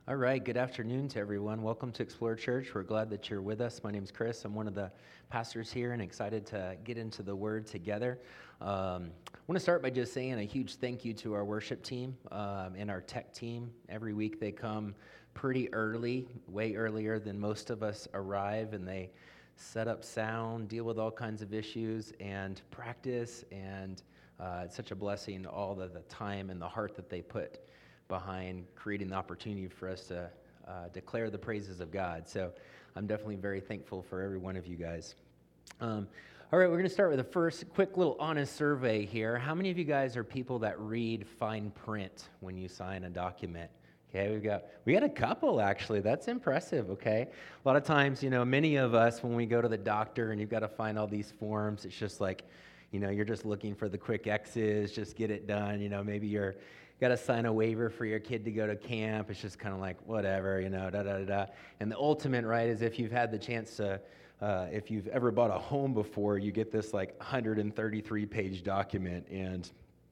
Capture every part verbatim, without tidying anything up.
All right, good afternoon to everyone. Welcome to Explore Church. We're glad that you're with us. My name's Chris. I'm one of the pastors here and excited to get into the Word together. Um, I want to start by just saying a huge thank you to our worship team um, and our tech team. Every week they come pretty early, way earlier than most of us arrive, and they set up sound, deal with all kinds of issues, and practice. And uh, it's such a blessing, all the, the time and the heart that they put behind creating the opportunity for us to uh, declare the praises of God. So I'm definitely very thankful for every one of you guys. Um, all right, we're going to start with the first quick little honest survey here. How many of you guys are people that read fine print when you sign a document? Okay, we've got we got a couple actually. That's impressive. Okay, a lot of times, you know, many of us when we go to the doctor and you've got to find all these forms, it's just like, you know, you're just looking for the quick X's, just get it done. You know, maybe you're got to sign a waiver for your kid to go to camp. It's just kind of like, whatever, you know, da, da, da, da. And the ultimate, right, is if you've had the chance to, uh, if you've ever bought a home before, you get this like one hundred thirty-three page document. And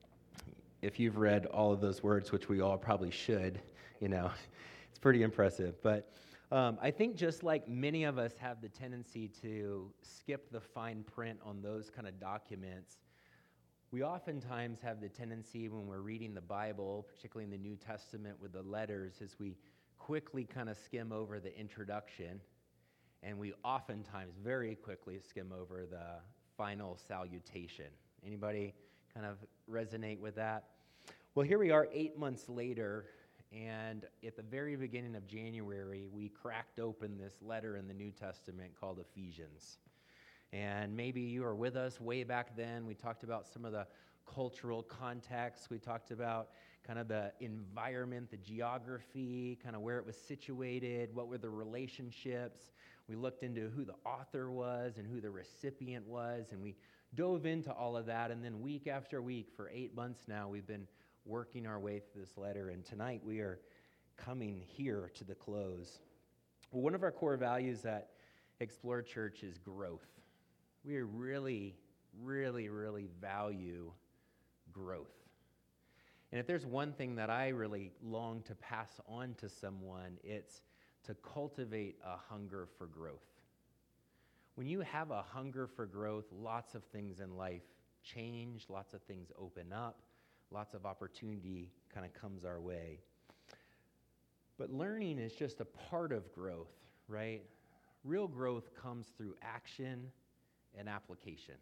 if you've read all of those words, which we all probably should, you know, it's pretty impressive. But um, I think just like many of us have the tendency to skip the fine print on those kind of documents, we oftentimes have the tendency when we're reading the Bible, particularly in the New Testament with the letters, is we quickly kind of skim over the introduction, and we oftentimes very quickly skim over the final salutation. Anybody kind of resonate with that? Well, here we are eight months later, and at the very beginning of January, we cracked open this letter in the New Testament called Ephesians. And maybe you were with us way back then. We talked about some of the cultural context. We talked about kind of the environment, the geography, kind of where it was situated, what were the relationships. We looked into who the author was and who the recipient was, and we dove into all of that. And then week after week, for eight months now, we've been working our way through this letter. And tonight we are coming here to the close. Well, one of our core values at Explore Church is growth. We really, really, really value growth. And if there's one thing that I really long to pass on to someone, it's to cultivate a hunger for growth. When you have a hunger for growth, lots of things in life change, lots of things open up, lots of opportunity kind of comes our way. But learning is just a part of growth, right? Real growth comes through action and application.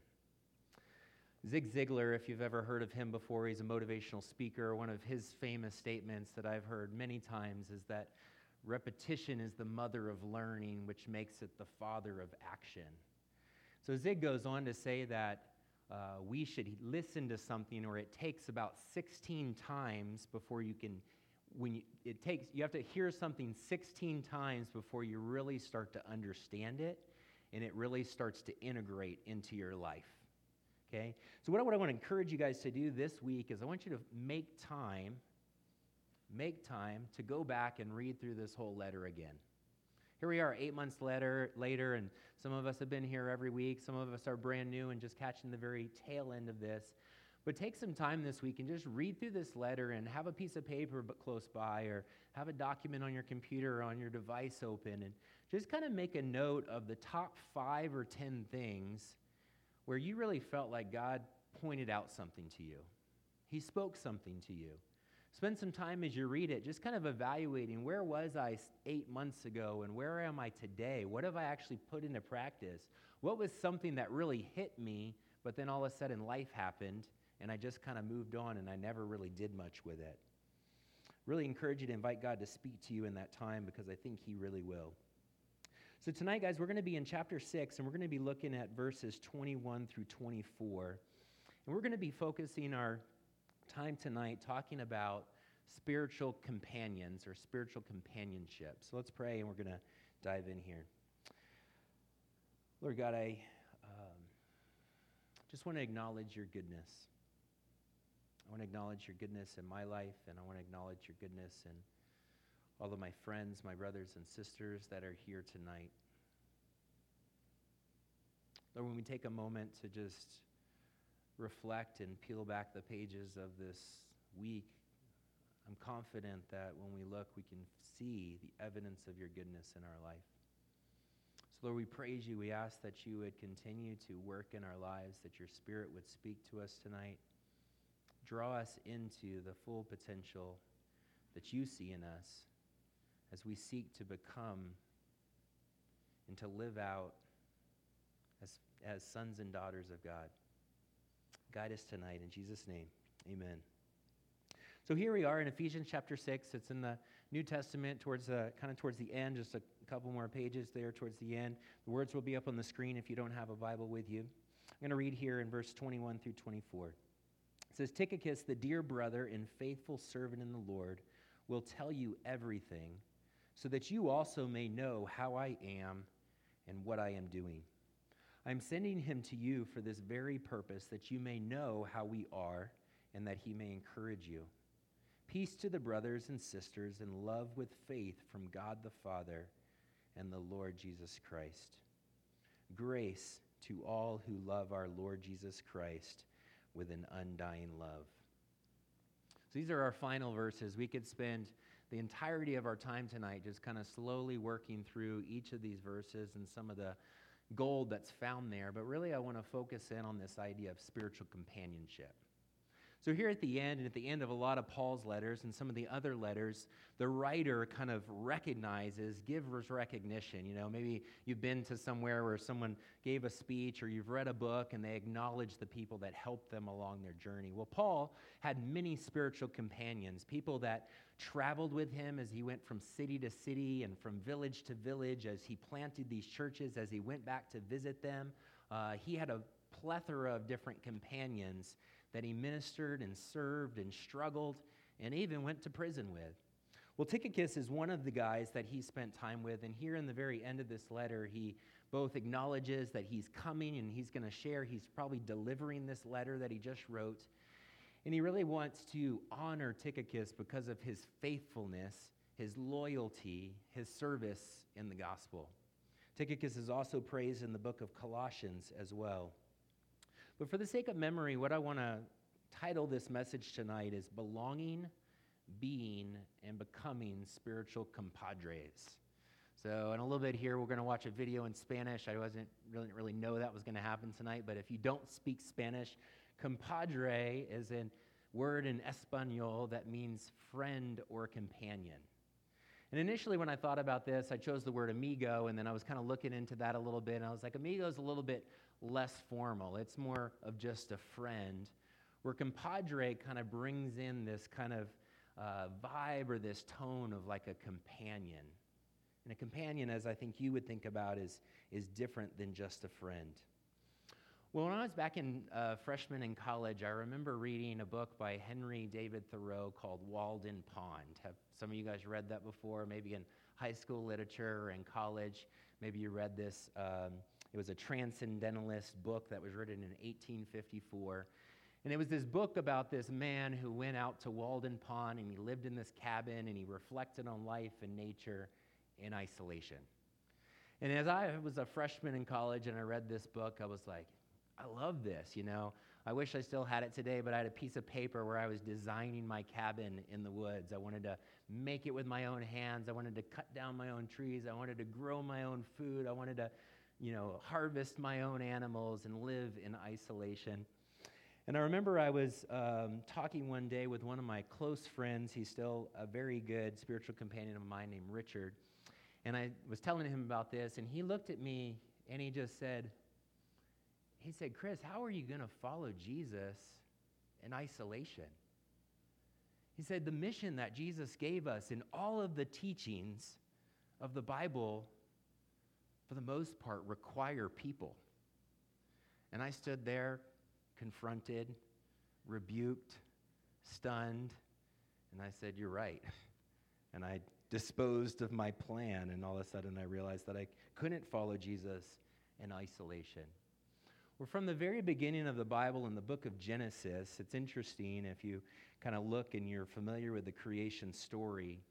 Zig Ziglar, if you've ever heard of him before, he's a motivational speaker. One of his famous statements that I've heard many times is that repetition is the mother of learning, which makes it the father of action. So Zig goes on to say that uh, we should listen to something, or it takes about sixteen times before you can, when you, it takes, you have to hear something sixteen times before you really start to understand it, and it really starts to integrate into your life, okay? So what I, what I want to encourage you guys to do this week is I want you to make time, make time to go back and read through this whole letter again. Here we are, eight months later, later, and some of us have been here every week. Some of us are brand new and just catching the very tail end of this. But take some time this week and just read through this letter and have a piece of paper close by, or have a document on your computer or on your device open, and just kind of make a note of the top five or ten things where you really felt like God pointed out something to you. He spoke something to you. Spend some time as you read it just kind of evaluating, where was I eight months ago and where am I today? What have I actually put into practice? What was something that really hit me, but then all of a sudden life happened and I just kind of moved on and I never really did much with it? Really encourage you to invite God to speak to you in that time, because I think He really will. So tonight, guys, we're going to be in chapter six, and we're going to be looking at verses twenty-one through twenty-four. And we're going to be focusing our time tonight talking about spiritual companions or spiritual companionship. So let's pray, and we're going to dive in here. Lord God, I um, just want to acknowledge your goodness. I want to acknowledge your goodness in my life, and I want to acknowledge your goodness in all of my friends, my brothers and sisters that are here tonight. Lord, when we take a moment to just reflect and peel back the pages of this week, I'm confident that when we look, we can see the evidence of your goodness in our life. So, Lord, we praise you. We ask that you would continue to work in our lives, that your Spirit would speak to us tonight. Draw us into the full potential that you see in us as we seek to become and to live out as, as sons and daughters of God. Guide us tonight in Jesus' name. Amen. So here we are in Ephesians chapter six. It's in the New Testament, towards the kind of towards the end, just a couple more pages there towards the end. The words will be up on the screen if you don't have a Bible with you. I'm going to read here in verse twenty-one through twenty-four. It says, Tychicus, the dear brother and faithful servant in the Lord, will tell you everything, so that you also may know how I am and what I am doing. I am sending him to you for this very purpose, that you may know how we are and that he may encourage you. Peace to the brothers and sisters, and love with faith from God the Father and the Lord Jesus Christ. Grace to all who love our Lord Jesus Christ with an undying love. So these are our final verses. We could spend the entirety of our time tonight just kind of slowly working through each of these verses and some of the gold that's found there. But really, I want to focus in on this idea of spiritual companionship. So here at the end, and at the end of a lot of Paul's letters and some of the other letters, the writer kind of recognizes, gives recognition. You know, maybe you've been to somewhere where someone gave a speech, or you've read a book and they acknowledge the people that helped them along their journey. Well, Paul had many spiritual companions, people that traveled with him as he went from city to city and from village to village, as he planted these churches, as he went back to visit them. Uh, he had a plethora of different companions that he ministered and served and struggled and even went to prison with. Well, Tychicus is one of the guys that he spent time with, and here in the very end of this letter, he both acknowledges that he's coming and he's going to share, he's probably delivering this letter that he just wrote, and he really wants to honor Tychicus because of his faithfulness, his loyalty, his service in the gospel. Tychicus is also praised in the book of Colossians as well. But for the sake of memory, what I want to title this message tonight is Belonging, Being, and Becoming Spiritual Compadres. So in a little bit here, we're going to watch a video in Spanish. I wasn't really, really know that was going to happen tonight, but if you don't speak Spanish, compadre is a word in Espanol that means friend or companion. And initially when I thought about this, I chose the word amigo, and then I was kind of looking into that a little bit, and I was like, amigo is a little bit less formal. It's more of just a friend, where compadre kind of brings in this kind of uh, vibe or this tone of like a companion. And a companion, as I think you would think about, is, is different than just a friend. Well, when I was back in uh, freshman in college, I remember reading a book by Henry David Thoreau called Walden Pond. Have some of you guys read that before? Maybe in high school literature or in college. Maybe you read this. Um, it was a transcendentalist book that was written in eighteen fifty-four. And it was this book about this man who went out to Walden Pond, and he lived in this cabin, and he reflected on life and nature in isolation. And as I was a freshman in college and I read this book, I was like, I love this, you know. I wish I still had it today, but I had a piece of paper where I was designing my cabin in the woods. I wanted to make it with my own hands. I wanted to cut down my own trees. I wanted to grow my own food. I wanted to, you know, harvest my own animals and live in isolation. And I remember I was um, talking one day with one of my close friends. He's still a very good spiritual companion of mine named Richard. And I was telling him about this, and he looked at me and he just said, he said, Chris, how are you going to follow Jesus in isolation? He said, the mission that Jesus gave us in all of the teachings of the Bible, for the most part, require people. And I stood there, confronted, rebuked, stunned, and I said, you're right. And I disposed of my plan, and all of a sudden I realized that I couldn't follow Jesus in isolation. Well, from the very beginning of the Bible in the book of Genesis, it's interesting if you kind of look and you're familiar with the creation story.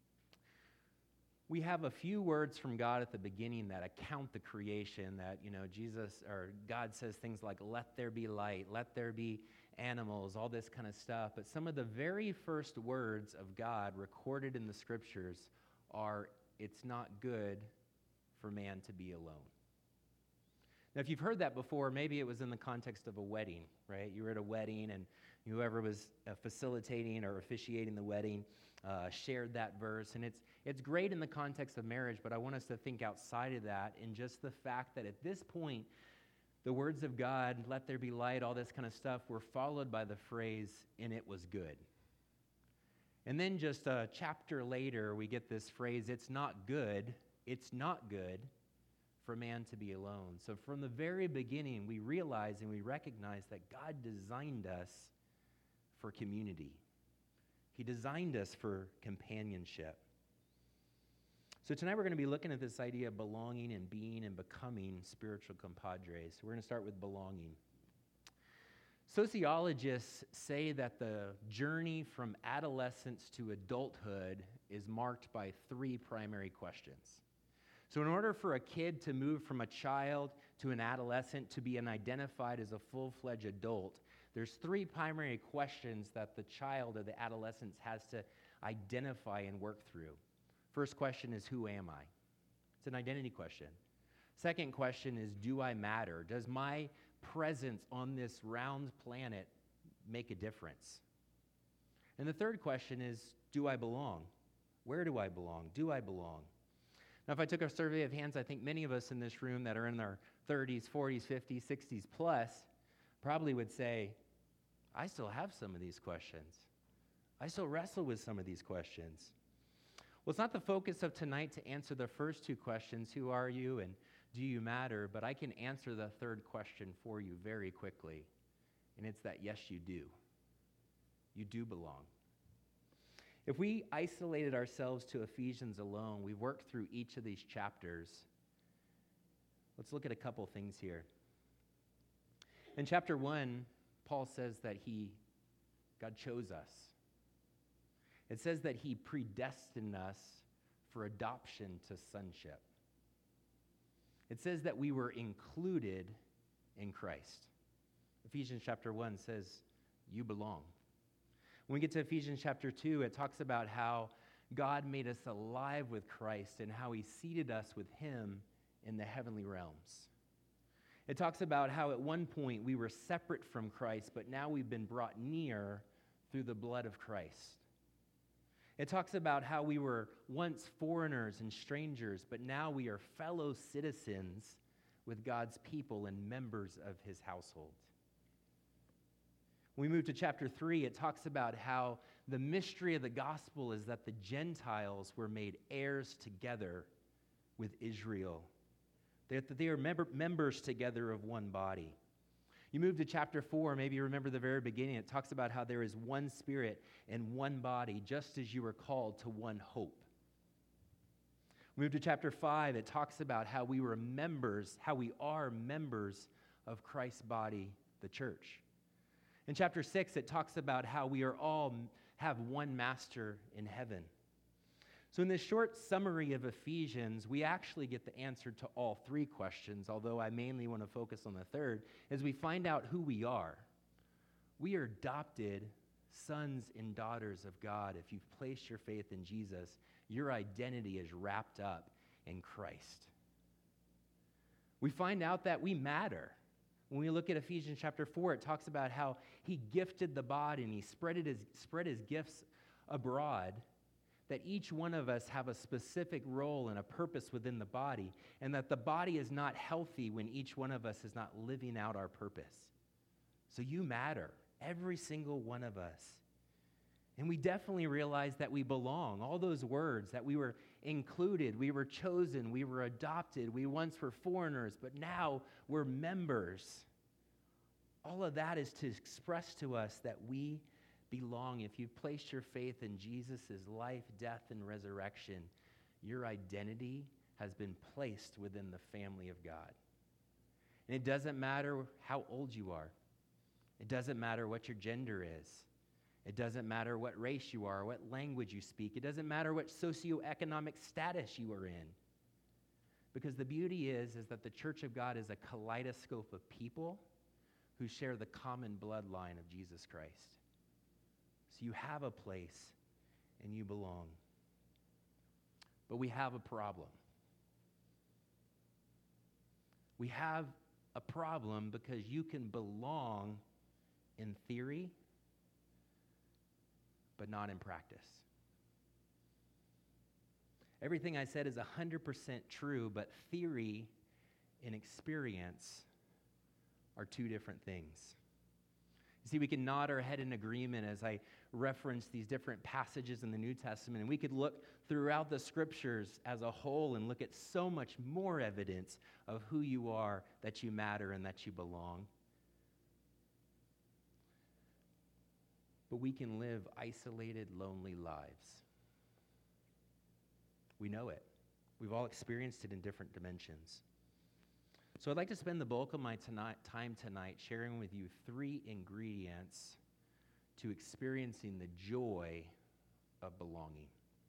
We have a few words from God at the beginning that account the creation, that, you know, Jesus or God says things like, let there be light, let there be animals, all this kind of stuff. But some of the very first words of God recorded in the scriptures are, "It's not good for man to be alone." Now, if you've heard that before, maybe it was in the context of a wedding, right? You were at a wedding, and whoever was uh, facilitating or officiating the wedding uh, shared that verse. And it's, it's great in the context of marriage, but I want us to think outside of that in just the fact that at this point, the words of God, "Let there be light," all this kind of stuff, were followed by the phrase, "and it was good." And then just a chapter later, we get this phrase, "It's not good, it's not good for man to be alone." So from the very beginning, we realize and we recognize that God designed us for community. He designed us for companionship. So tonight we're going to be looking at this idea of belonging and being and becoming spiritual compadres. So we're going to start with belonging. Sociologists say that the journey from adolescence to adulthood is marked by three primary questions. So in order for a kid to move from a child to an adolescent to be an identified as a full-fledged adult, there's three primary questions that the child or the adolescent has to identify and work through. First question is, who am I? It's an identity question. Second question is, do I matter? Does my presence on this round planet make a difference? And the third question is, do I belong? Where do I belong? Do I belong? Now, if I took a survey of hands, I think many of us in this room that are in our thirties, forties, fifties, sixties plus probably would say, I still have some of these questions. I still wrestle with some of these questions. Well, it's not the focus of tonight to answer the first two questions, who are you and do you matter, but I can answer the third question for you very quickly, and it's that yes, you do. You do belong. If we isolated ourselves to Ephesians alone, we worked through each of these chapters. Let's look at a couple things here. In chapter one, Paul says that he, God chose us. It says that he predestined us for adoption to sonship. It says that we were included in Christ. Ephesians chapter one says, you belong. When we get to Ephesians chapter two, it talks about how God made us alive with Christ and how he seated us with him in the heavenly realms. It talks about how at one point we were separate from Christ, but now we've been brought near through the blood of Christ. It talks about how we were once foreigners and strangers, but now we are fellow citizens with God's people and members of his household. When we move to chapter three, it talks about how the mystery of the gospel is that the Gentiles were made heirs together with Israel. That they are member, members together of one body. You move to chapter four, maybe you remember the very beginning. It talks about how there is one spirit and one body, just as you were called to one hope. Move to chapter five, it talks about how we were members, how we are members of Christ's body, the church. In chapter six, it talks about how we are all have one master in heaven. So in this short summary of Ephesians, we actually get the answer to all three questions, although I mainly want to focus on the third, as we find out who we are. We are adopted sons and daughters of God. If you've placed your faith in Jesus, your identity is wrapped up in Christ. We find out that we matter. When we look at Ephesians chapter four, it talks about how he gifted the body and he spread, it his, spread his gifts abroad, that each one of us have a specific role and a purpose within the body, and that the body is not healthy when each one of us is not living out our purpose. So you matter, every single one of us. And we definitely realize that we belong. All those words, that we were included, we were chosen, we were adopted, we once were foreigners, but now we're members. All of that is to express to us that we belong. If you've placed your faith in Jesus' life, death, and resurrection, your identity has been placed within the family of God. And it doesn't matter how old you are. It doesn't matter what your gender is. It doesn't matter what race you are, what language you speak. It doesn't matter what socioeconomic status you are in. Because the beauty is, is that the church of God is a kaleidoscope of people who share the common bloodline of Jesus Christ. So you have a place and you belong. But we have a problem. We have a problem because you can belong in theory, but not in practice. Everything I said is one hundred percent true, but theory and experience are two different things. You see, we can nod our head in agreement as I reference these different passages in the New Testament, and we could look throughout the scriptures as a whole and look at so much more evidence of who you are, that you matter, and that you belong. But we can live isolated, lonely lives. We know it. We've all experienced it in different dimensions. So I'd like to spend the bulk of my tonight, time tonight sharing with you three ingredients to experiencing the joy of belonging.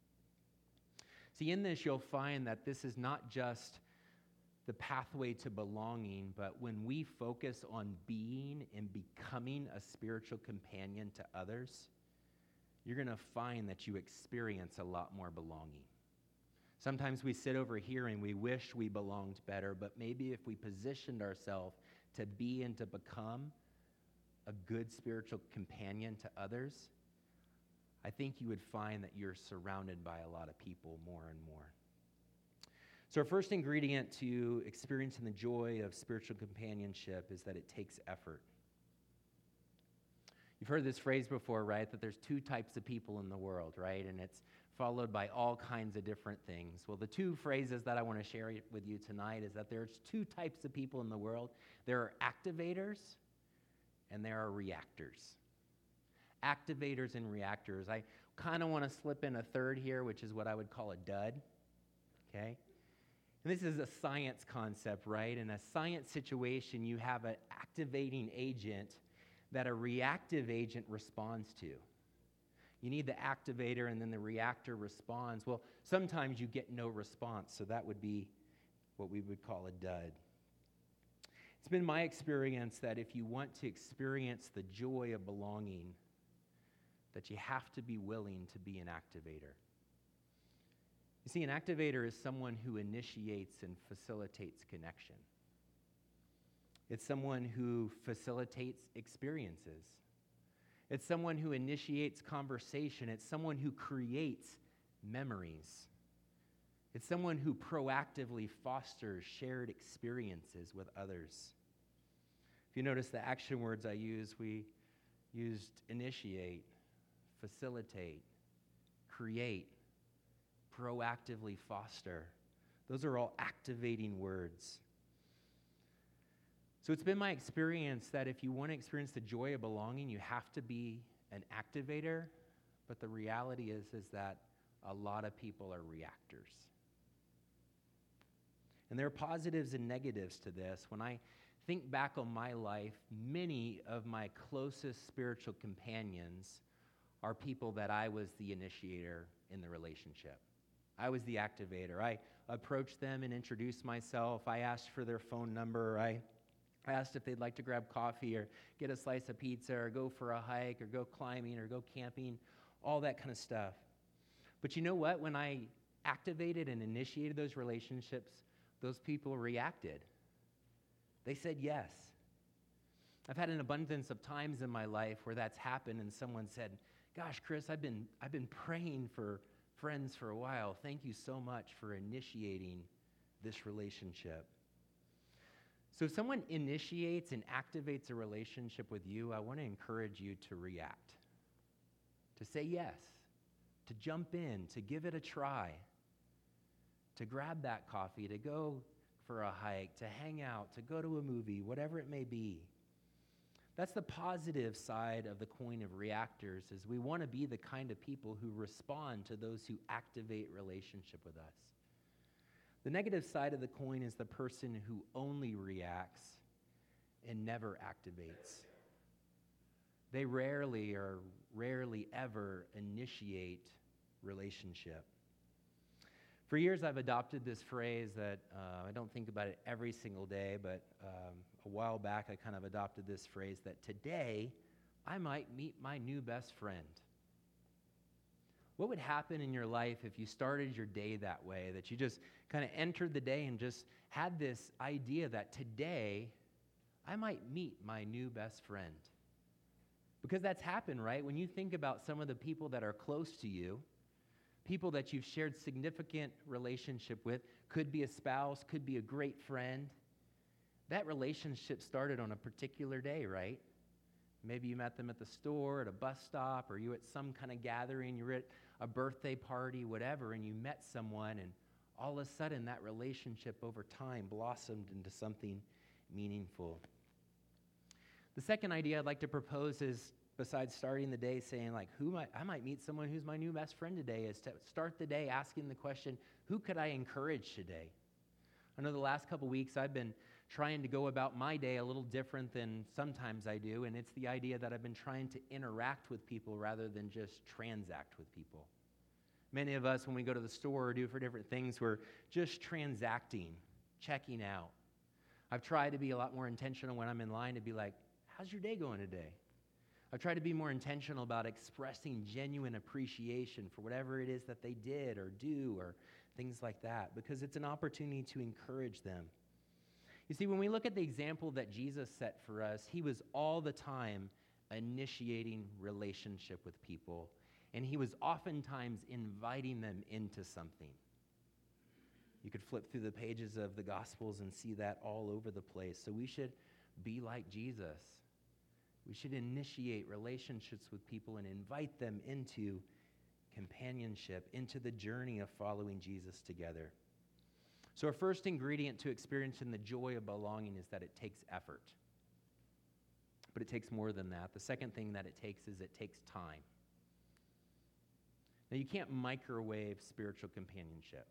See, in this, you'll find that this is not just the pathway to belonging, but when we focus on being and becoming a spiritual companion to others, you're going to find that you experience a lot more belonging. Sometimes we sit over here and we wish we belonged better, but maybe if we positioned ourselves to be and to become a good spiritual companion to others, I think you would find that you're surrounded by a lot of people more and more. So our first ingredient to experiencing the joy of spiritual companionship is that it takes effort. You've heard this phrase before, right? That there's two types of people in the world, right? And it's followed by all kinds of different things. Well, the two phrases that I want to share with you tonight is that there's two types of people in the world. There are activators and there are reactors. Activators and reactors. I kind of want to slip in a third here, which is what I would call a dud, okay? And this is a science concept, right? In a science situation, you have an activating agent that a reactive agent responds to. You need the activator and then the reactor responds. Well, sometimes you get no response, so that would be what we would call a dud. It's been my experience that if you want to experience the joy of belonging, that you have to be willing to be an activator. You see, an activator is someone who initiates and facilitates connection. It's someone who facilitates experiences. It's someone who initiates conversation. It's someone who creates memories. It's someone who proactively fosters shared experiences with others. If you notice the action words I use, we used initiate, facilitate, create, proactively foster. Those are all activating words. So it's been my experience that if you want to experience the joy of belonging, you have to be an activator, but the reality is, is that a lot of people are reactors. And there are positives and negatives to this. When I think back on my life, many of my closest spiritual companions are people that I was the initiator in the relationship. I was the activator. I approached them and introduced myself. I asked for their phone number. I I asked if they'd like to grab coffee or get a slice of pizza or go for a hike or go climbing or go camping, all that kind of stuff. But you know what? When I activated and initiated those relationships, those people reacted. They said yes. I've had an abundance of times in my life where that's happened and someone said, gosh, Chris, I've been, I've been praying for friends for a while. Thank you so much for initiating this relationship. So if someone initiates and activates a relationship with you, I want to encourage you to react, to say yes, to jump in, to give it a try, to grab that coffee, to go for a hike, to hang out, to go to a movie, whatever it may be. That's the positive side of the coin of reactors, is we want to be the kind of people who respond to those who activate relationship with us. The negative side of the coin is the person who only reacts and never activates. They rarely or rarely ever initiate relationship. For years, I've adopted this phrase that uh, I don't think about it every single day, but um, a while back, I kind of adopted this phrase that today, I might meet my new best friend. What would happen in your life if you started your day that way, that you just kind of entered the day and just had this idea that today, I might meet my new best friend? Because that's happened, right? When you think about some of the people that are close to you, people that you've shared significant relationship with, could be a spouse, could be a great friend. That relationship started on a particular day, right? Maybe you met them at the store, at a bus stop, or you at some kind of gathering, you were at a birthday party, whatever, and you met someone, and all of a sudden that relationship over time blossomed into something meaningful. The second idea I'd like to propose is, besides starting the day saying, like, who might, I might meet someone who's my new best friend today, is to start the day asking the question, who could I encourage today? I know the last couple weeks I've been trying to go about my day a little different than sometimes I do, and it's the idea that I've been trying to interact with people rather than just transact with people. Many of us, when we go to the store or do for different things, we're just transacting, checking out. I've tried to be a lot more intentional when I'm in line to be like, how's your day going today? I've tried to be more intentional about expressing genuine appreciation for whatever it is that they did or do or things like that, because it's an opportunity to encourage them. You see, when we look at the example that Jesus set for us, he was all the time initiating relationship with people, and he was oftentimes inviting them into something. You could flip through the pages of the Gospels and see that all over the place. So we should be like Jesus. We should initiate relationships with people and invite them into companionship, into the journey of following Jesus together. So our first ingredient to experiencing the joy of belonging is that it takes effort. But it takes more than that. The second thing that it takes is it takes time. Now, you can't microwave spiritual companionship.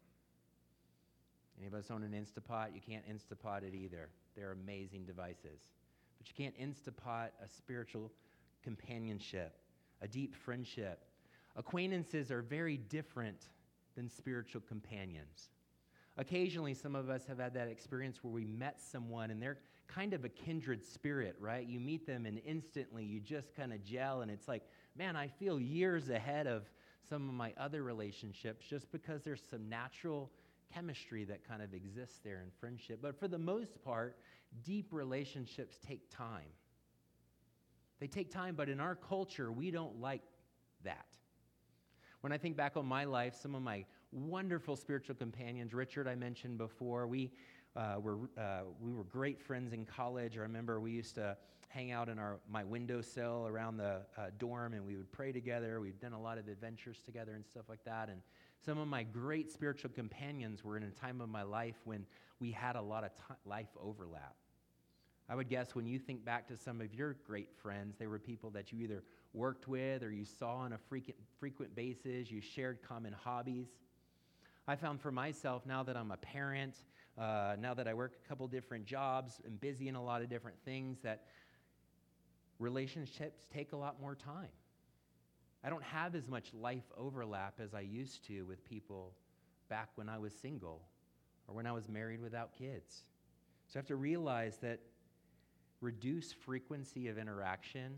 Any of us own an Instapot? You can't Instapot it either. They're amazing devices. But you can't Instapot a spiritual companionship, a deep friendship. Acquaintances are very different than spiritual companions. Occasionally, some of us have had that experience where we met someone and they're kind of a kindred spirit, right? You meet them and instantly you just kind of gel, and it's like, man, I feel years ahead of some of my other relationships just because there's some natural chemistry that kind of exists there in friendship. But for the most part, deep relationships take time. They take time, but in our culture, we don't like that. When I think back on my life, some of my wonderful spiritual companions, Richard, I mentioned before, we uh, were uh, we were great friends in college. I remember we used to hang out in our my windowsill around the uh, dorm, and we would pray together. We've done a lot of adventures together and stuff like that. And some of my great spiritual companions were in a time of my life when we had a lot of t- life overlap. I would guess when you think back to some of your great friends, they were people that you either worked with or you saw on a frequent, frequent basis, you shared common hobbies. I found for myself, now that I'm a parent, uh, now that I work a couple different jobs and busy in a lot of different things, that relationships take a lot more time. I don't have as much life overlap as I used to with people back when I was single or when I was married without kids. So I have to realize that reduced frequency of interaction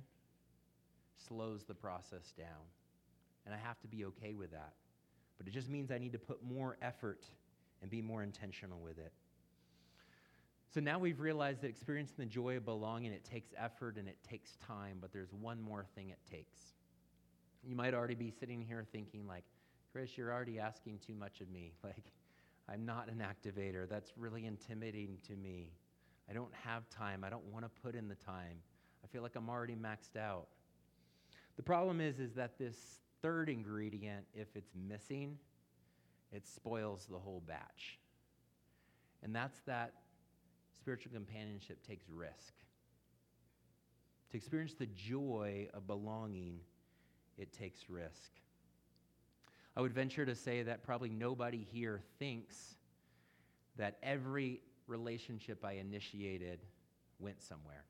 slows the process down. And I have to be okay with that. But it just means I need to put more effort and be more intentional with it. So now we've realized that experiencing the joy of belonging, it takes effort and it takes time, but there's one more thing it takes. You might already be sitting here thinking like, Chris, you're already asking too much of me. Like, I'm not an activator. That's really intimidating to me. I don't have time. I don't want to put in the time. I feel like I'm already maxed out. The problem is, is that this third ingredient, if it's missing, it spoils the whole batch. And that's that spiritual companionship takes risk. To experience the joy of belonging, it takes risk. I would venture to say that probably nobody here thinks that every relationship I initiated went somewhere.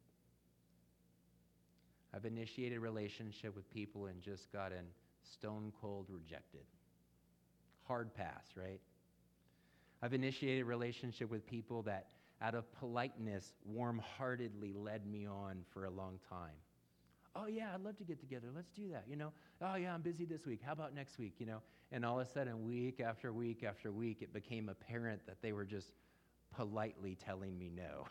I've initiated a relationship with people and just gotten stone cold rejected. hard pass, right? I've initiated a relationship with people that, out of politeness, warm-heartedly led me on for a long time. Oh, yeah, I'd love to get together. Let's do that, you know? Oh, yeah, I'm busy this week. How about next week, you know? And all of a sudden, week after week after week, it became apparent that they were just politely telling me no.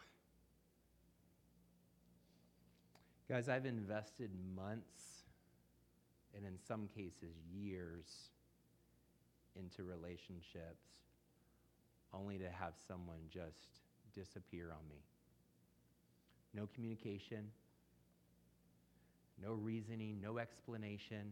Guys, I've invested months, and in some cases, years, into relationships, only to have someone just disappear on me. No communication, no reasoning, no explanation.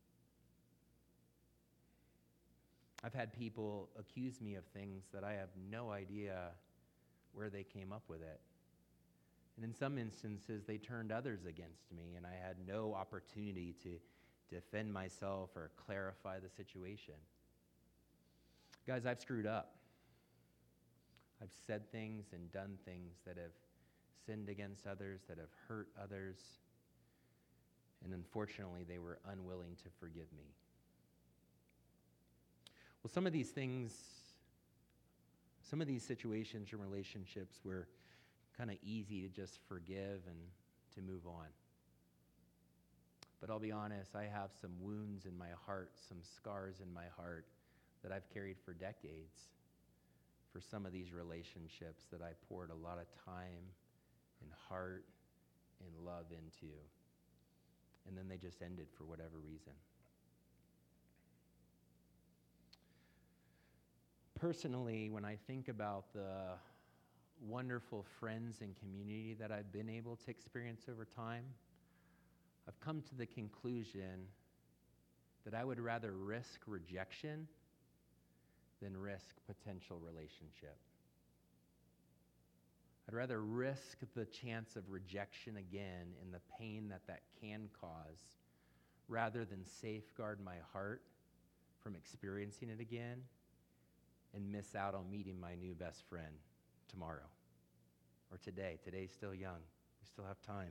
I've had people accuse me of things that I have no idea where they came up with it. And in some instances, they turned others against me, and I had no opportunity to defend myself or clarify the situation. Guys, I've screwed up. I've said things and done things that have sinned against others, that have hurt others, and unfortunately, they were unwilling to forgive me. Well, some of these things, some of these situations and relationships were kind of easy to just forgive and to move on. But I'll be honest, I have some wounds in my heart, some scars in my heart that I've carried for decades for some of these relationships that I poured a lot of time and heart and love into. And then they just ended for whatever reason. Personally, when I think about the wonderful friends and community that I've been able to experience over time, I've come to the conclusion that I would rather risk rejection than risk potential relationship. I'd rather risk the chance of rejection again and the pain that that can cause rather than safeguard my heart from experiencing it again and miss out on meeting my new best friend tomorrow or today. Today's still young. We still have time.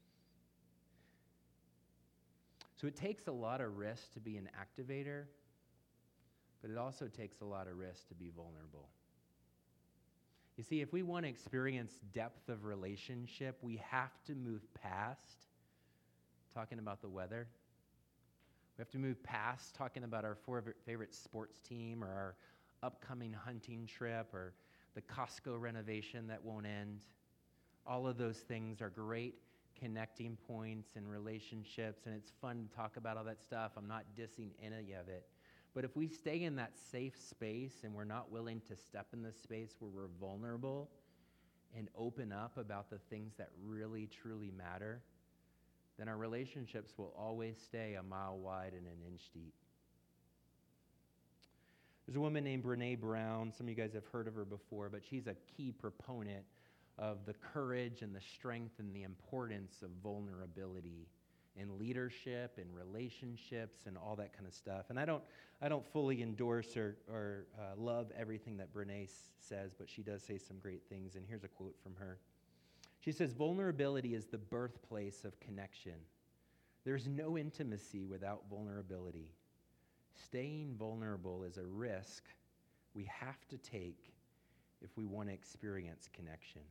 So it takes a lot of risk to be an activator, but it also takes a lot of risk to be vulnerable. You see, if we want to experience depth of relationship, we have to move past talking about the weather. We have to move past talking about our favorite sports team or our upcoming hunting trip or the Costco renovation that won't end. All of those things are great connecting points and relationships, and it's fun to talk about all that stuff. I'm not dissing any of it. But if we stay in that safe space and we're not willing to step in the space where we're vulnerable and open up about the things that really, truly matter, then our relationships will always stay a mile wide and an inch deep. There's a woman named Brene Brown. Some of you guys have heard of her before, but she's a key proponent of the courage and the strength and the importance of vulnerability in leadership and relationships and all that kind of stuff. And I don't I don't fully endorse or, or uh, love everything that Brene s- says, but she does say some great things. And here's a quote from her. She says, "Vulnerability is the birthplace of connection. There's no intimacy without vulnerability. Staying vulnerable is a risk we have to take if we want to experience connection."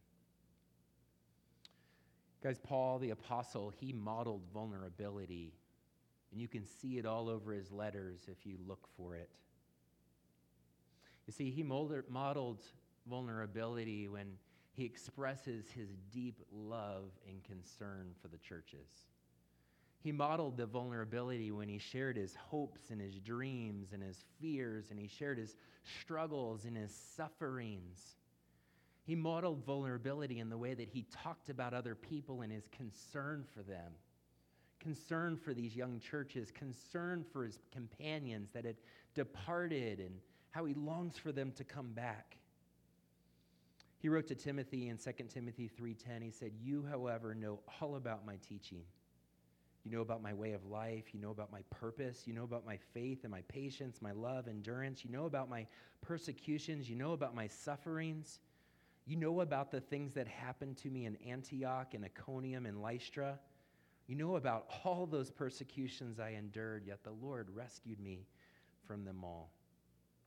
Guys, Paul, the apostle, he modeled vulnerability, and you can see it all over his letters if you look for it. You see, he modeled vulnerability when he expresses his deep love and concern for the churches. He modeled the vulnerability when he shared his hopes and his dreams and his fears, and he shared his struggles and his sufferings. He modeled vulnerability in the way that he talked about other people and his concern for them, concern for these young churches, concern for his companions that had departed and how he longs for them to come back. He wrote to Timothy in Second Timothy three ten, he said, "You, however, know all about my teaching. You know about my way of life. You know about my purpose. You know about my faith and my patience, my love, endurance. You know about my persecutions. You know about my sufferings. You know about the things that happened to me in Antioch and Iconium and Lystra. You know about all those persecutions I endured, yet the Lord rescued me from them all."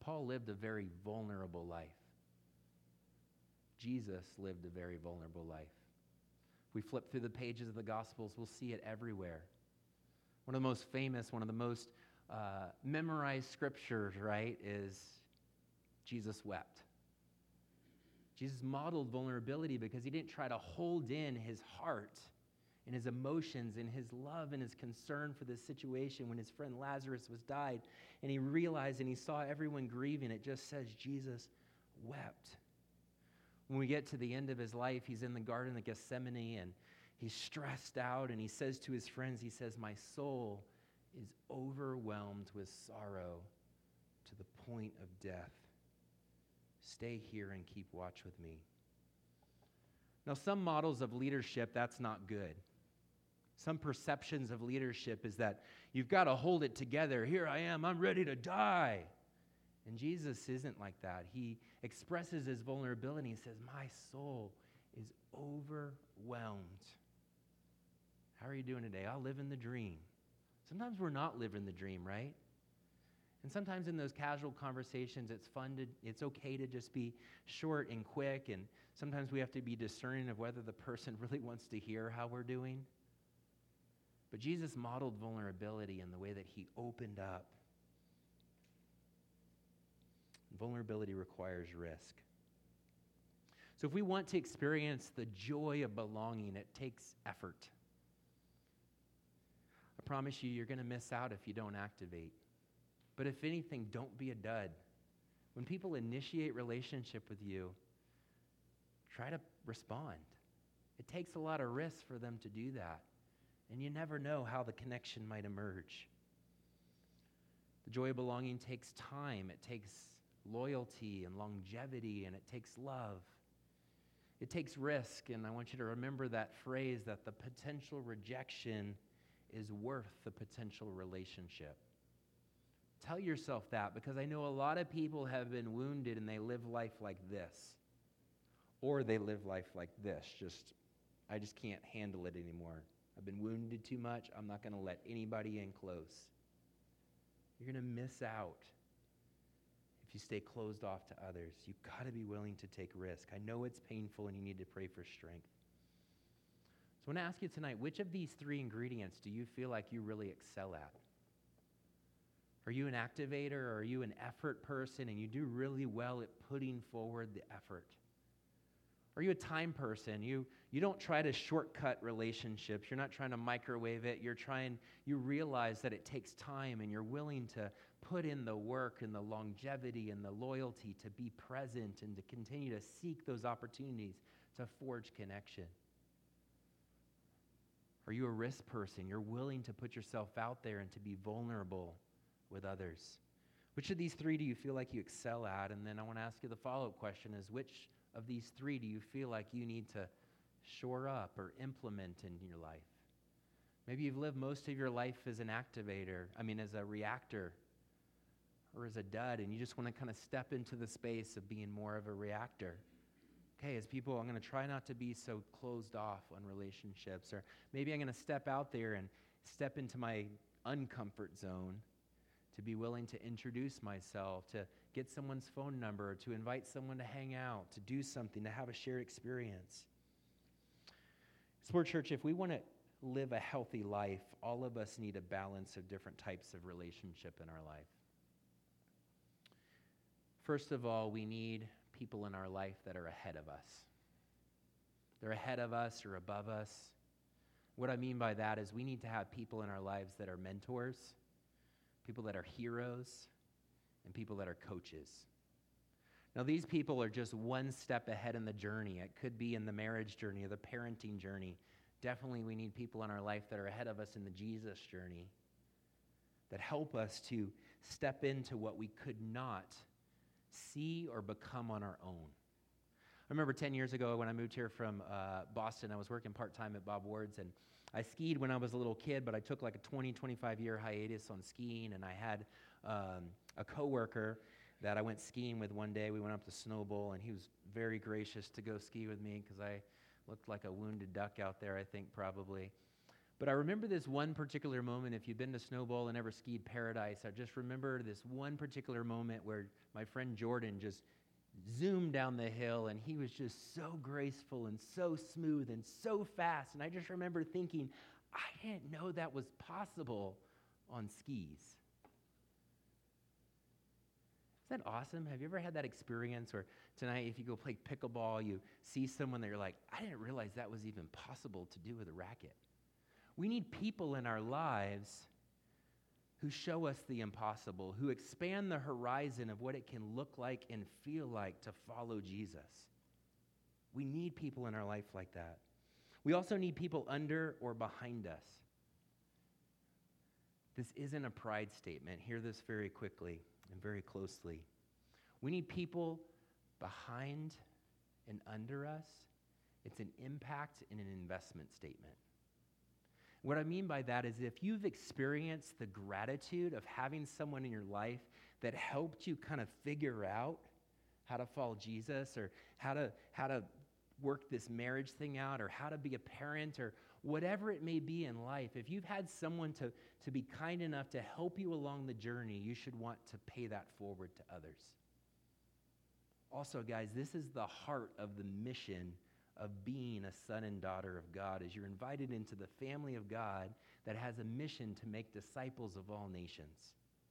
Paul lived a very vulnerable life. Jesus lived a very vulnerable life. If we flip through the pages of the Gospels, we'll see it everywhere. One of the most famous, one of the most uh, memorized scriptures, right, is Jesus wept. Jesus modeled vulnerability because he didn't try to hold in his heart and his emotions and his love and his concern for this situation when his friend Lazarus was died, and he realized and he saw everyone grieving. It just says Jesus wept. When we get to the end of his life, he's in the Garden of Gethsemane, and he's stressed out, and he says to his friends, he says, "My soul is overwhelmed with sorrow to the point of death. Stay here and keep watch with me." Now, some models of leadership, that's not good. Some perceptions of leadership is that you've got to hold it together. Here I am, I'm ready to die. And Jesus isn't like that. He expresses his vulnerability. He says, "My soul is overwhelmed." How are you doing today? I'll live in the dream. Sometimes we're not living the dream, right? And sometimes in those casual conversations, it's fun to, it's okay to just be short and quick. And sometimes we have to be discerning of whether the person really wants to hear how we're doing. But Jesus modeled vulnerability in the way that he opened up. Vulnerability requires risk. So if we want to experience the joy of belonging, it takes effort. I promise you, you're going to miss out if you don't activate. But if anything, don't be a dud. When people initiate relationship with you, try to respond. It takes a lot of risk for them to do that. And you never know how the connection might emerge. The joy of belonging takes time. It takes loyalty and longevity, and it takes love. It takes risk, and I want you to remember that phrase that the potential rejection is worth the potential relationship. Tell yourself that, because I know a lot of people have been wounded and they live life like this. Or they live life like this, just, I just can't handle it anymore. I've been wounded too much. I'm not going to let anybody in close. You're going to miss out if you stay closed off to others. You've got to be willing to take risk. I know it's painful and you need to pray for strength. So I want to ask you tonight, which of these three ingredients do you feel like you really excel at? Are you an activator, or are you an effort person and you do really well at putting forward the effort? Are you a time person? You, you don't try to shortcut relationships. You're not trying to microwave it. You're trying, you realize that it takes time, and you're willing to put in the work and the longevity and the loyalty to be present and to continue to seek those opportunities to forge connection. Are you a risk person? You're willing to put yourself out there and to be vulnerable with others. Which of these three do you feel like you excel at? And then I want to ask you the follow-up question is, which of these three do you feel like you need to shore up or implement in your life? Maybe you've lived most of your life as an activator, I mean as a reactor or as a dud, and you just want to kind of step into the space of being more of a reactor. Okay, as people, I'm going to try not to be so closed off on relationships, or maybe I'm going to step out there and step into my uncomfort zone to be willing to introduce myself, to get someone's phone number, to invite someone to hang out, to do something, to have a shared experience. Explorer Church, if we want to live a healthy life, all of us need a balance of different types of relationship in our life. First of all, we need people in our life that are ahead of us. They're ahead of us or above us. What I mean by that is we need to have people in our lives that are mentors, people that are heroes, and people that are coaches. Now, these people are just one step ahead in the journey. It could be in the marriage journey or the parenting journey. Definitely, we need people in our life that are ahead of us in the Jesus journey that help us to step into what we could not see or become on our own. I remember ten years ago when I moved here from uh, Boston, I was working part-time at Bob Ward's, and I skied when I was a little kid, but I took like a twenty, twenty-five year hiatus on skiing, and I had um, a coworker that I went skiing with one day. We went up to Snowbowl, and he was very gracious to go ski with me because I looked like a wounded duck out there, I think, probably. But I remember this one particular moment. If you've been to Snowball and ever skied Paradise, I just remember this one particular moment where my friend Jordan just zoomed down the hill, and he was just so graceful and so smooth and so fast. And I just remember thinking, I didn't know that was possible on skis. Isn't that awesome? Have you ever had that experience where tonight, if you go play pickleball, you see someone that you're like, I didn't realize that was even possible to do with a racket? We need people in our lives who show us the impossible, who expand the horizon of what it can look like and feel like to follow Jesus. We need people in our life like that. We also need people under or behind us. This isn't a pride statement. Hear this very quickly and very closely. We need people behind and under us. It's an impact and an investment statement. What I mean by that is if you've experienced the gratitude of having someone in your life that helped you kind of figure out how to follow Jesus, or how to how to work this marriage thing out, or how to be a parent, or whatever it may be in life, if you've had someone to, to be kind enough to help you along the journey, you should want to pay that forward to others. Also, guys, this is the heart of the mission of being a son and daughter of God, is you're invited into the family of God that has a mission to make disciples of all nations.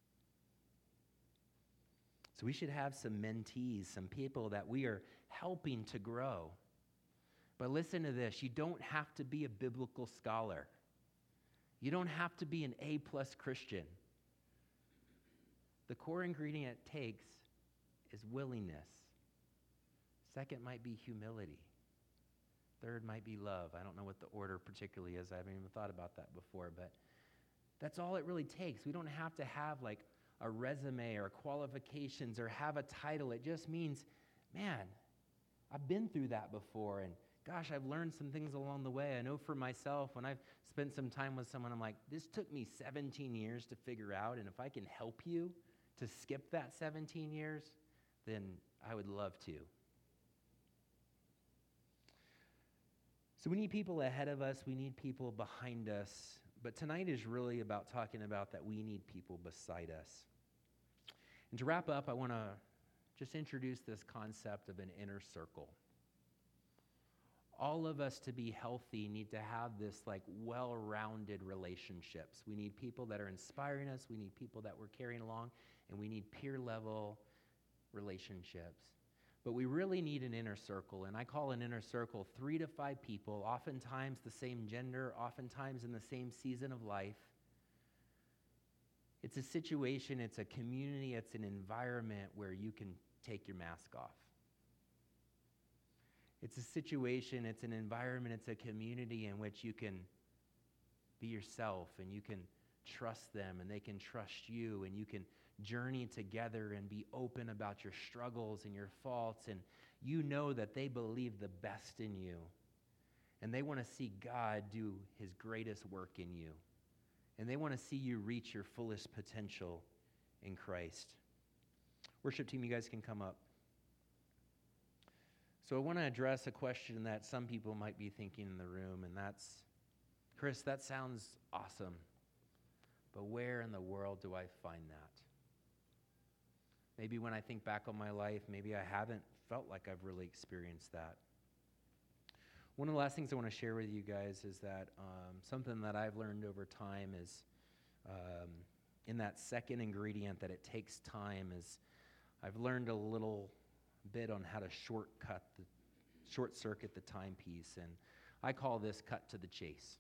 So we should have some mentees, some people that we are helping to grow. But listen to this, you don't have to be a biblical scholar. You don't have to be an A-plus Christian. The core ingredient it takes is willingness. Second might be humility. Third might be love. I don't know what the order particularly is. I haven't even thought about that before, but that's all it really takes. We don't have to have like a resume or qualifications or have a title. It just means, man, I've been through that before, and gosh, I've learned some things along the way. I know for myself, when I've spent some time with someone, I'm like, this took me seventeen years to figure out, and if I can help you to skip that seventeen years, then I would love to. So we need people ahead of us. We need people behind us. But tonight is really about talking about that we need people beside us. And to wrap up, I want to just introduce this concept of an inner circle. All of us, to be healthy, need to have this like well-rounded relationships. We need people that are inspiring us. We need people that we're carrying along. And we need peer-level relationships. But we really need an inner circle, and I call an inner circle three to five people, oftentimes the same gender, oftentimes in the same season of life. It's a situation, it's a community, it's an environment where you can take your mask off. It's a situation, it's an environment, it's a community in which you can be yourself, and you can trust them, and they can trust you, and you can journey together and be open about your struggles and your faults, and you know that they believe the best in you, and they want to see God do his greatest work in you, and they want to see you reach your fullest potential in Christ. Worship team, you guys can come up. So I want to address a question that some people might be thinking in the room, and that's, Chris, that sounds awesome, but where in the world do I find that? Maybe when I think back on my life, maybe I haven't felt like I've really experienced that. One of the last things I want to share with you guys is that um, something that I've learned over time is um, in that second ingredient that it takes time is I've learned a little bit on how to shortcut the short circuit the timepiece, and I call this cut to the chase.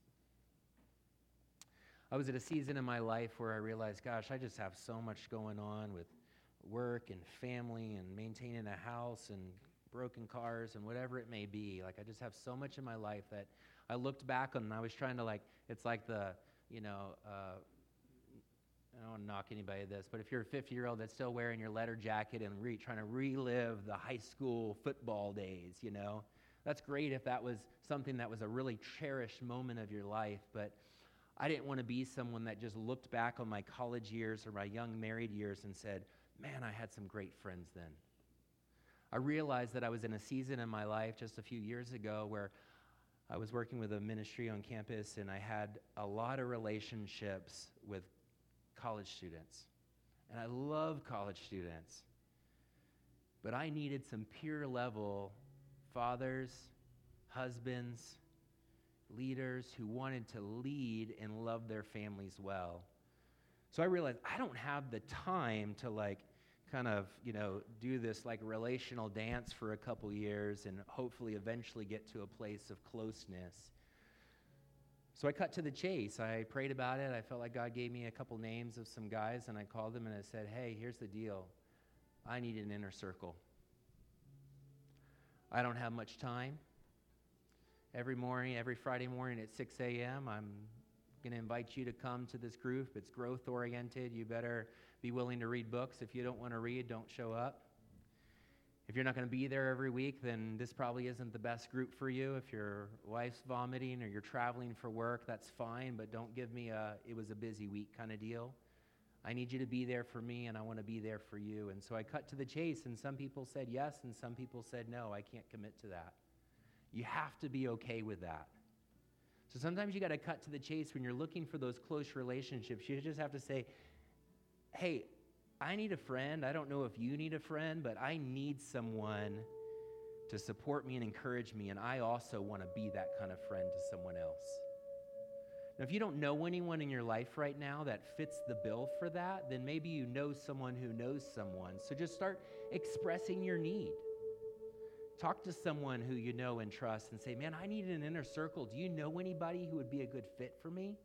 I was at a season in my life where I realized, gosh, I just have so much going on with work and family and maintaining a house and broken cars and whatever it may be. Like, I just have so much in my life that I looked back on, and I was trying to, like, it's like the, you know, uh, I don't want to knock anybody with this, but if you're a fifty-year-old that's still wearing your leather jacket and re- trying to relive the high school football days, you know, that's great if that was something that was a really cherished moment of your life, but I didn't want to be someone that just looked back on my college years or my young married years and said, man, I had some great friends then. I realized that I was in a season in my life just a few years ago where I was working with a ministry on campus, and I had a lot of relationships with college students. And I love college students. But I needed some peer level fathers, husbands, leaders who wanted to lead and love their families well. So I realized I don't have the time to like kind of, you know, do this like relational dance for a couple years and hopefully eventually get to a place of closeness. So I cut to the chase. I prayed about it. I felt like God gave me a couple names of some guys, and I called them and I said, hey, here's the deal. I need an inner circle. I don't have much time. Every morning, every Friday morning at six a.m., I'm going to invite you to come to this group. It's growth-oriented. You better be willing to read books. If you don't want to read, don't show up. If you're not going to be there every week, then this probably isn't the best group for you. If your wife's vomiting or you're traveling for work, that's fine, but don't give me a, it was a busy week kind of deal. I need you to be there for me, and I want to be there for you. And so I cut to the chase, and some people said yes, and some people said no, I can't commit to that. You have to be okay with that. So sometimes you got to cut to the chase when you're looking for those close relationships. You just have to say, hey, I need a friend. I don't know if you need a friend, but I need someone to support me and encourage me, and I also want to be that kind of friend to someone else. Now, if you don't know anyone in your life right now that fits the bill for that, then maybe you know someone who knows someone. So just start expressing your need. Talk to someone who you know and trust and say, man, I need an inner circle. Do you know anybody who would be a good fit for me?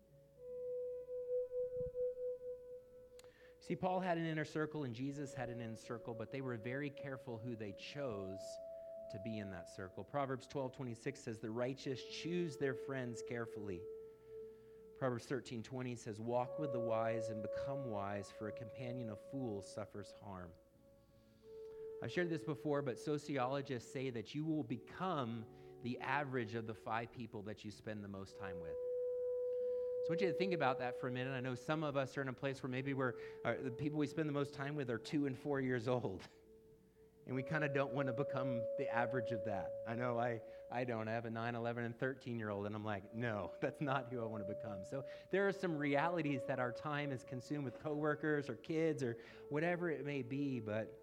See, Paul had an inner circle and Jesus had an inner circle, but they were very careful who they chose to be in that circle. Proverbs twelve twenty-six says, the righteous choose their friends carefully. Proverbs thirteen twenty says, walk with the wise and become wise, for a companion of fools suffers harm. I've shared this before, but sociologists say that you will become the average of the five people that you spend the most time with. So I want you to think about that for a minute. I know some of us are in a place where maybe we're, uh, the people we spend the most time with are two and four years old. And we kind of don't want to become the average of that. I know I, I don't. I have a nine, eleven, and thirteen-year-old, and I'm like, no, that's not who I want to become. So there are some realities that our time is consumed with coworkers or kids or whatever it may be, but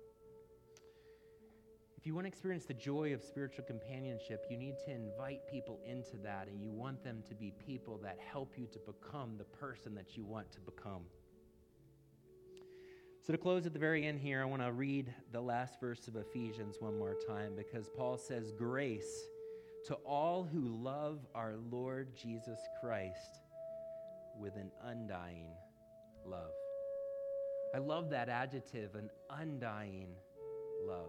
if you want to experience the joy of spiritual companionship, you need to invite people into that, and you want them to be people that help you to become the person that you want to become. So to close at the very end here, I want to read the last verse of Ephesians one more time, because Paul says, grace to all who love our Lord Jesus Christ with an undying love. I love that adjective, an undying love.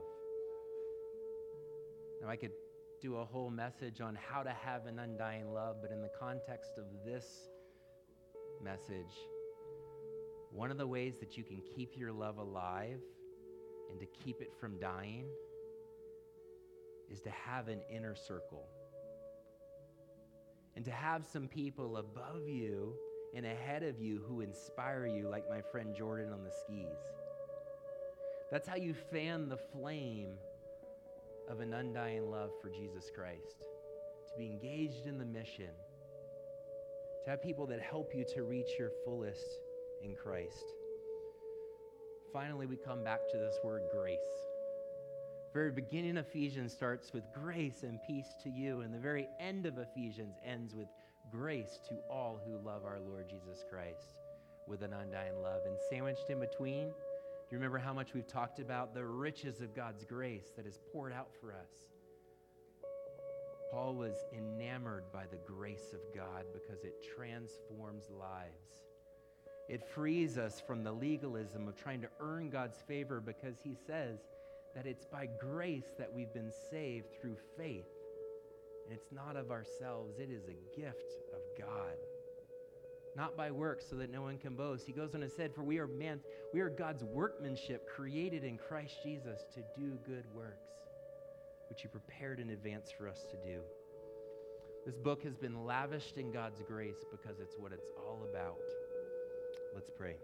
Now, I could do a whole message on how to have an undying love, but in the context of this message, one of the ways that you can keep your love alive and to keep it from dying is to have an inner circle. And to have some people above you and ahead of you who inspire you, like my friend Jordan on the skis. That's how you fan the flame of an undying love for Jesus Christ. To be engaged in the mission. To have people that help you to reach your fullest in Christ. Finally, we come back to this word grace. The very beginning of Ephesians starts with grace and peace to you, and the very end of Ephesians ends with grace to all who love our Lord Jesus Christ with an undying love. And sandwiched in between, do you remember how much we've talked about the riches of God's grace that is poured out for us? Paul was enamored by the grace of God because it transforms lives. It frees us from the legalism of trying to earn God's favor, because he says that it's by grace that we've been saved through faith. And it's not of ourselves. It is a gift of God. Not by works, so that no one can boast. He goes on and said, for we are man, we are God's workmanship, created in Christ Jesus to do good works, which he prepared in advance for us to do. This book has been lavished in God's grace because it's what it's all about. Let's pray.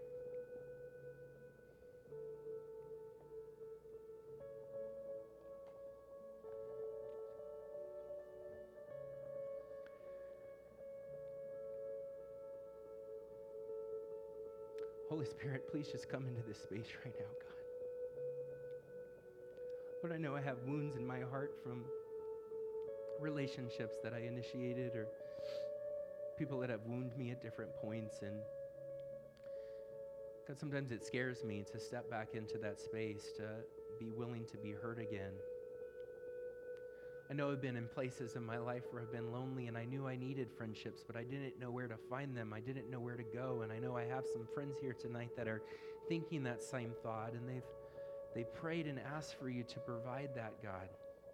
Holy Spirit, please just come into this space right now, God. Lord, I know I have wounds in my heart from relationships that I initiated or people that have wounded me at different points. And God, sometimes it scares me to step back into that space, to be willing to be hurt again. I know I've been in places in my life where I've been lonely and I knew I needed friendships, but I didn't know where to find them. I didn't know where to go. And I know I have some friends here tonight that are thinking that same thought, and they've they prayed and asked for you to provide that, God.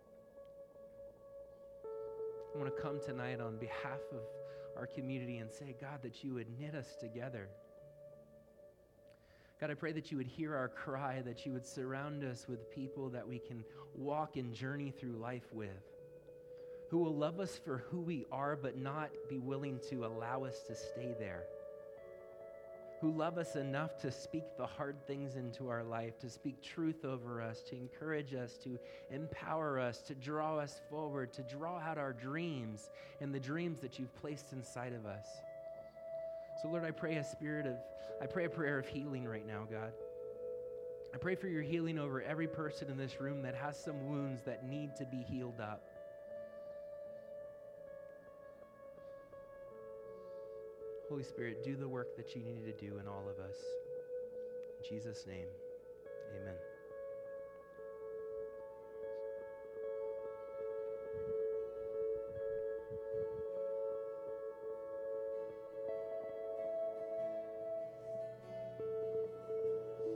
I want to come tonight on behalf of our community and say, God, that you would knit us together. God, I pray that you would hear our cry, that you would surround us with people that we can walk and journey through life with, who will love us for who we are, but not be willing to allow us to stay there, who love us enough to speak the hard things into our life, to speak truth over us, to encourage us, to empower us, to draw us forward, to draw out our dreams and the dreams that you've placed inside of us. So Lord, I pray a spirit of, I pray a prayer of healing right now, God. I pray for your healing over every person in this room that has some wounds that need to be healed up. Holy Spirit, do the work that you need to do in all of us. In Jesus' name, amen.